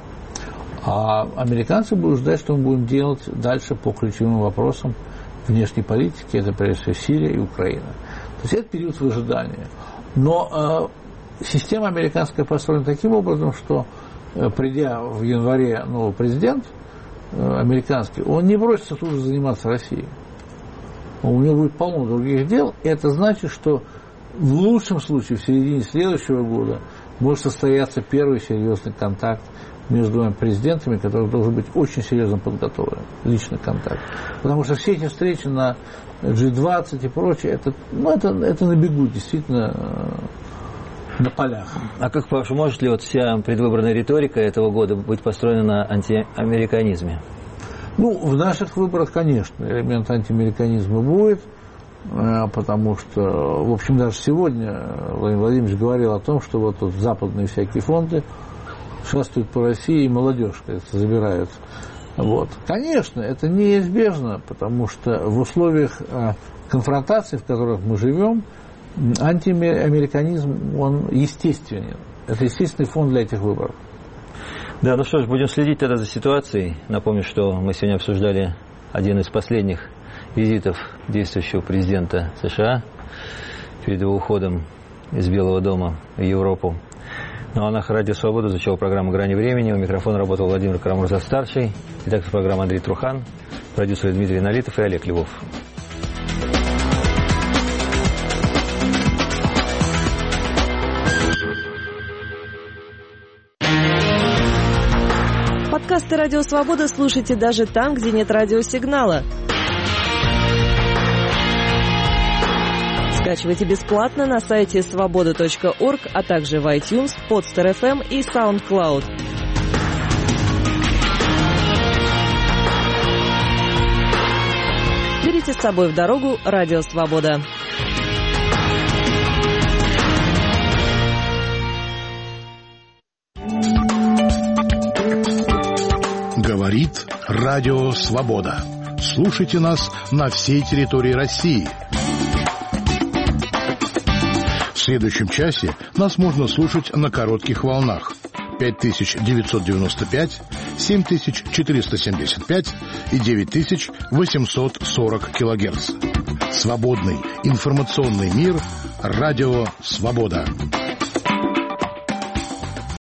C: а американцы будут ждать, что мы будем делать дальше по ключевым вопросам внешней политики, это прежде всего Сирия и Украина. То есть это период выжидания. Но система американская построена таким образом, что придя в январе новый президент американский, он не бросится тут же заниматься Россией. У него будет полно других дел, и это значит, что в лучшем случае в середине следующего года может состояться первый серьезный контакт между двумя президентами, который должен быть очень серьезно подготовлен, личный контакт. Потому что все эти встречи на G20 и прочее, это на бегу, действительно, на полях.
B: А как, по-вашему, может ли вся предвыборная риторика этого года быть построена на антиамериканизме?
C: В наших выборах, конечно, элемент антиамериканизма будет, потому что, в общем, даже сегодня Владимир Владимирович говорил о том, что вот тут западные всякие фонды шастают по России и молодежь, кажется, забирают. Вот. Конечно, это неизбежно, потому что в условиях конфронтации, в которых мы живем, антиамериканизм, он естественен. Это естественный фон для этих выборов.
B: Да, ну что ж, будем следить тогда за ситуацией. Напомню, что мы сегодня обсуждали один из последних визитов действующего президента США перед его уходом из Белого дома в Европу. Ну а на Радио Свобода звучала программа «Грани времени». У микрофона работал Владимир Карамурза-старший. Итак, программа Андрей Трухан, продюсеры Дмитрий Налитов и Олег Львов.
F: Подкасты «Радио Свобода» слушайте даже там, где нет радиосигнала. Скачивайте бесплатно на сайте svoboda.org, а также в iTunes, Podster.fm и SoundCloud. Берите с собой в дорогу «Радио Свобода».
G: Говорит Радио Свобода. Слушайте нас на всей территории России. В следующем часе нас можно слушать на коротких волнах 5995, 7475 и 9840 килогерц. Свободный информационный мир. Радио Свобода.